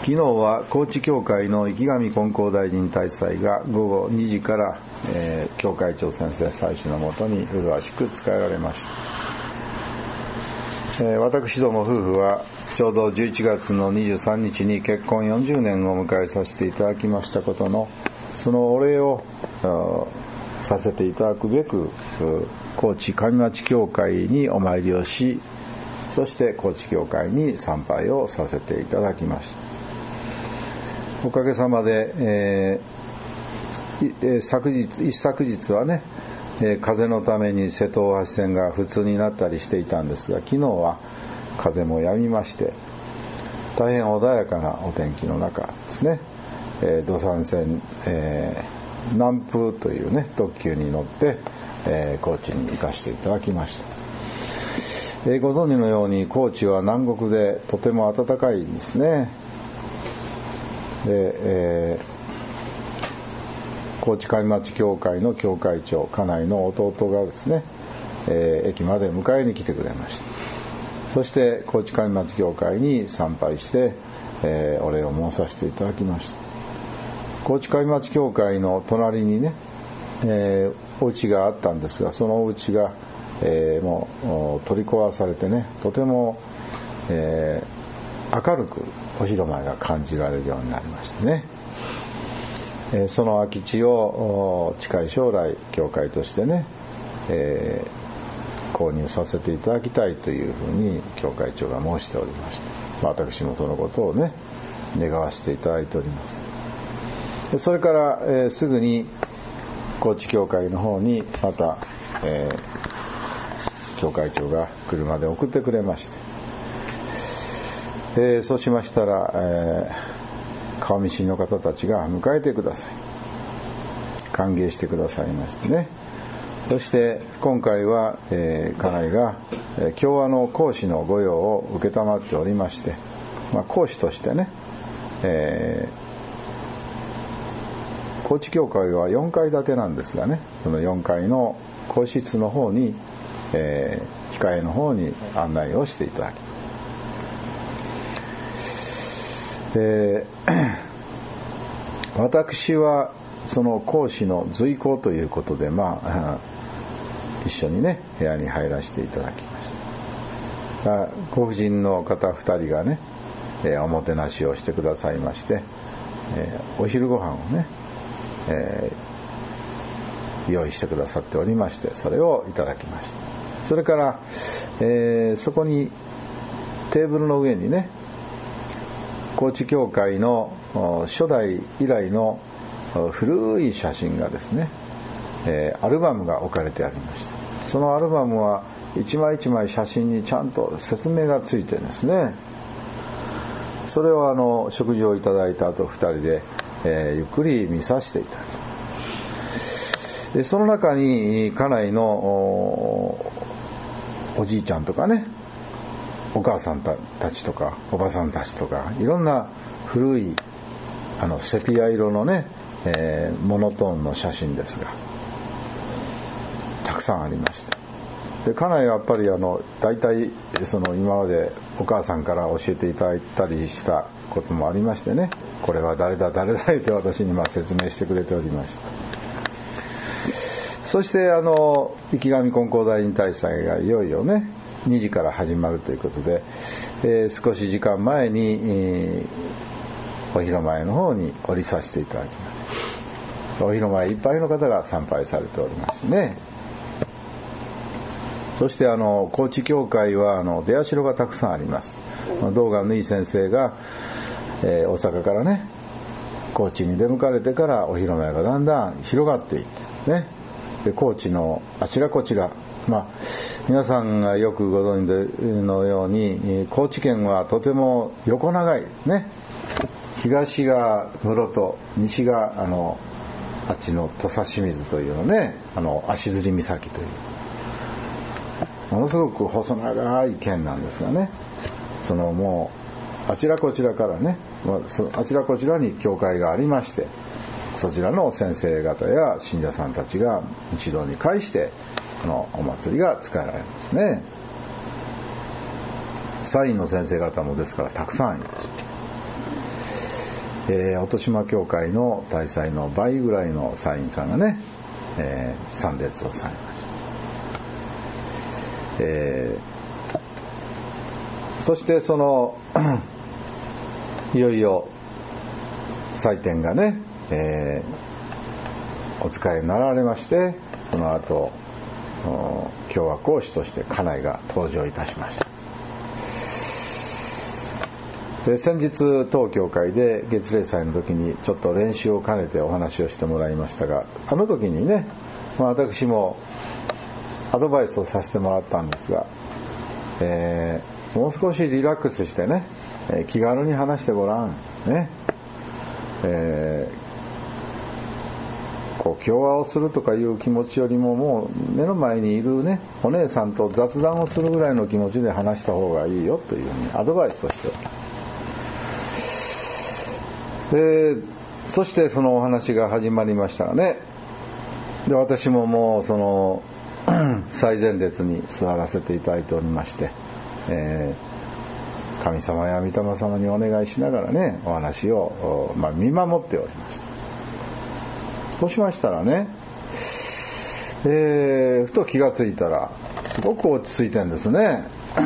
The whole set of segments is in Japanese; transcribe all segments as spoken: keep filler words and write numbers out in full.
昨日は高知教会の池上金光大臣大祭がごごにじから、えー、教会長先生祭司のもとに麗しく仕えられました。えー、私ども夫婦はちょうどじゅういちがつのにじゅうさんにちに結婚よんじゅうねんを迎えさせていただきましたことのそのお礼をさせていただくべく高知上町教会にお参りをし、そして高知教会に参拝をさせていただきました。おかげさまで、えー、昨日一昨日はね、えー、風のために瀬戸大橋線が不通になったりしていたんですが、昨日は風も止みまして大変穏やかなお天気の中ですね、えー、土山線、えー、南風というね特急に乗って、えー、高知に行かせていただきました。えー、ご存知のように高知は南国でとても暖かいんですね。で、えー、高知上町教会の教会長家内の弟がですね、えー、駅まで迎えに来てくれました。そして高知上町教会に参拝して、えー、お礼を申させていただきました。高知上町教会の隣にね、えー、お家があったんですが、そのお家が、えー、もう取り壊されてね、とても、えー、明るくお広間が感じられるようになりましてね、えー、その空き地を近い将来教会としてね、えー、購入させていただきたいというふうに教会長が申しておりまして、私もそのことをね願わせていただいております。でそれから、えー、すぐに高知教会の方にまた、えー、教会長が車で送ってくれまして、えー、そうしましたら、えー、顔見知りの方たちが迎えてください、歓迎してくださいましてね。そして今回は、えー、家内が、えー、共和の講師の御用を受けたまっておりまして、まあ、講師としてね、えー、高知教会はよんかい建てなんですがね、そのよんかいの講師室の方に、えー、控えの方に案内をしていただきます。で私はその講師の随行ということで、まあ一緒にね部屋に入らせていただきました。ご婦人の方ふたりがね、えー、おもてなしをしてくださいまして、えー、お昼ご飯をね、えー、用意してくださっておりまして、それをいただきました。それから、えー、そこにテーブルの上にね、高知教会の初代以来の古い写真がですね、えー、アルバムが置かれてありました。そのアルバムは一枚一枚写真にちゃんと説明がついてですね、それをあの食事をいただいた後ふたりで、えー、ゆっくり見させていただきます。でその中に家内の お, おじいちゃんとかね、お母さん た, たちとかおばさんたちとか、いろんな古いあのセピア色のね、えー、モノトーンの写真ですがたくさんありました。で家内はやっぱりあの大体その今までお母さんから教えていただいたりしたこともありましてね、これは誰だ誰だって私にまあ説明してくれておりました。そしてあの池上金光大臣大祭がいよいよねにじから始まるということで、えー、少し時間前に、えー、お広間の方に降りさせていただきます。お広間いっぱいの方が参拝されておりますね。そしてあの高知教会はあの出社がたくさんあります。道元縫い先生が、えー、大阪からね高知に出向かれてからお広間がだんだん広がっていってね、で高知のあちらこちら、まあ皆さんがよくご存知のように高知県はとても横長いね、東が室戸、西があのあっちの土佐清水というのね、あの足摺岬というものすごく細長い県なんですがね、そのもうあちらこちらからね、あちらこちらに教会がありまして、そちらの先生方や信者さんたちが一堂に会してこのお祭りが使えられますね。サインの先生方もですからたくさんいます。 えー、音島教会の大祭の倍ぐらいの祭員さんがね、えー、参列をされました。えー、そしてそのいよいよ祭典がね、えー、お使いになられまして、その後共和講師として家内が登場いたしました。で先日当教会で月例祭の時にちょっと練習を兼ねてお話をしてもらいましたが、あの時にね、まあ、私もアドバイスをさせてもらったんですが、えー、もう少しリラックスしてね、えー、気軽に話してごらんね、えー、こう共和をするとかいう気持ちよりも、もう目の前にいるねお姉さんと雑談をするぐらいの気持ちで話した方がいいよというふうにアドバイスをしております。でそしてそのお話が始まりましたらね、で私ももうその最前列に座らせていただいておりまして、えー、神様や御霊様にお願いしながらねお話を、まあ、見守っておりました。そうしましたらね、えー、ふと気がついたらすごく落ち着いてるんですね。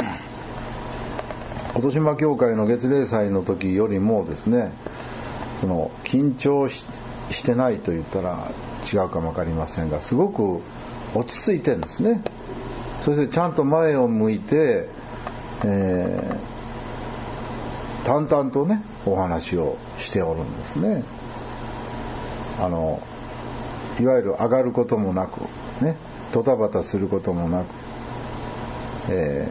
音島教会の月例祭の時よりもですね、その緊張 し, してないと言ったら違うかも分かりませんが、すごく落ち着いてるんですね。そしてちゃんと前を向いて、えー、淡々とねお話をしておるんですね。あのいわゆる上がることもなくね、ドタバタすることもなく、え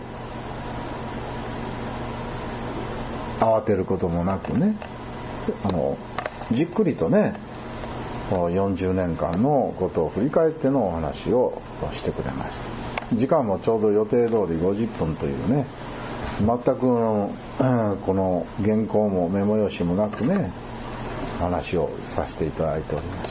ー、慌てることもなくね、あのじっくりとねよんじゅうねんかんのことを振り返ってのお話をしてくれました。時間もちょうど予定通りごじゅっぷんというね、全くの、うん、この原稿もメモ用紙もなくね話をさせていただいておりました。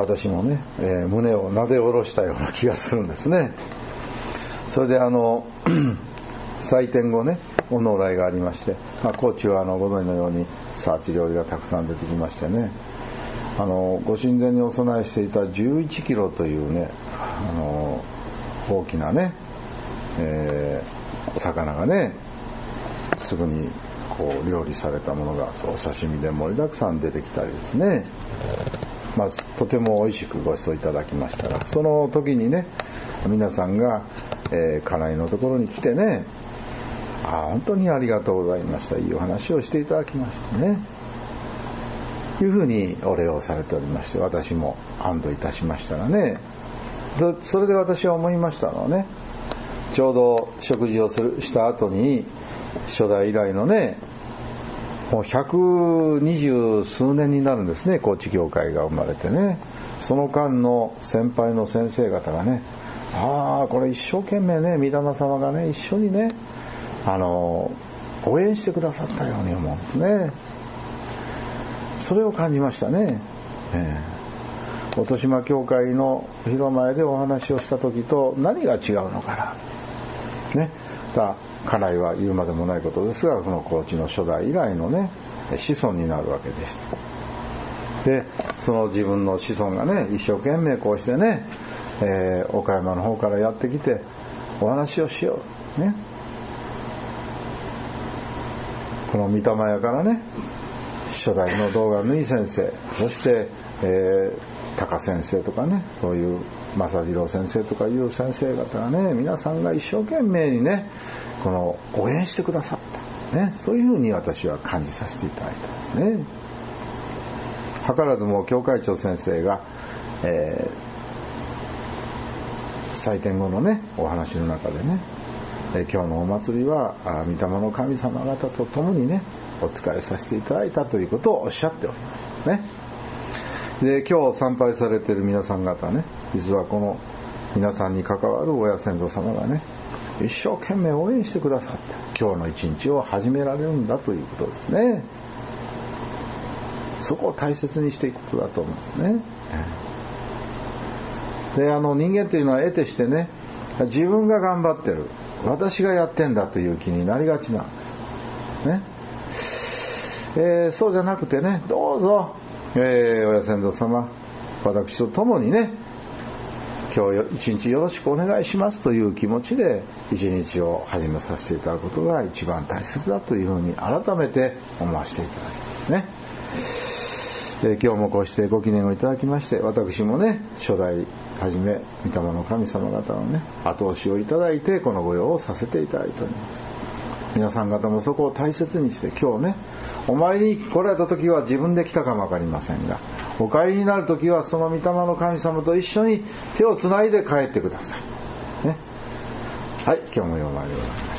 私もね、えー、胸をなで下ろしたような気がするんですね。それであの祭典後ねお納来がありまして、まあ、高知はあのご存知のようにサーチ料理がたくさん出てきましてね、あのご神前にお供えしていたじゅういちキロというね、あの大きなね、えー、お魚がねすぐにこう料理されたものがそう刺身で盛りだくさん出てきたりですね、まあ、とても美味しくご馳走いただきましたが、その時にね皆さんが、えー、家内のところに来てね、あ本当にありがとうございました、いいお話をしていただきましたね、いうふうにお礼をされておりまして、私も安堵いたしましたらね、それで私は思いましたのはね、ちょうど食事をするした後に初代以来のねもうひゃくにじゅうすうねんになるんですね、高知教会が生まれてね。その間の先輩の先生方がね、ああこれ一生懸命ね御霊様がね一緒にねあの応援してくださったように思うんですね。それを感じましたね。えー、音島教会の広前でお話をした時と何が違うのかな、ね、だ家内は言うまでもないことですが、この高知の初代以来のね子孫になるわけでした。でその自分の子孫がね一生懸命こうしてね、えー、岡山の方からやってきてお話をしようね、この御霊屋からね初代の道元縫先生、そして、えー、高先生とかね、そういう正次郎先生とかいう先生方がね皆さんが一生懸命にねこの応援してくださった、ね、そういうふうに私は感じさせていただいたんですね。図らずも教会長先生が、えー、祭典後のねお話の中でね、えー、今日のお祭りは御霊の神様方と共にねお仕えさせていただいたということをおっしゃっておりますね。で今日参拝されている皆さん方ね、実はこの皆さんに関わる親先祖様がね一生懸命応援してくださって今日の一日を始められるんだということですね。そこを大切にしていくことだと思うんですね。であの人間というのは得てしてね自分が頑張ってる、私がやってんだという気になりがちなんですね。 えー、そうじゃなくてね、どうぞ、えー、親先祖様、私と共にね、今日一日よろしくお願いしますという気持ちで一日を始めさせていただくことが一番大切だというふうに改めて思わせていただきますね。えー、今日もこうしてご記念をいただきまして、私もね、初代はじめ御霊の神様方のね、後押しをいただいてこの御用をさせていただいております。皆さん方もそこを大切にして、今日ね、お参りに来られた時は自分で来たかもわかりませんが、お帰りになる時はその御霊の神様と一緒に手をつないで帰ってください、ね、はい、今日もお参りでございます。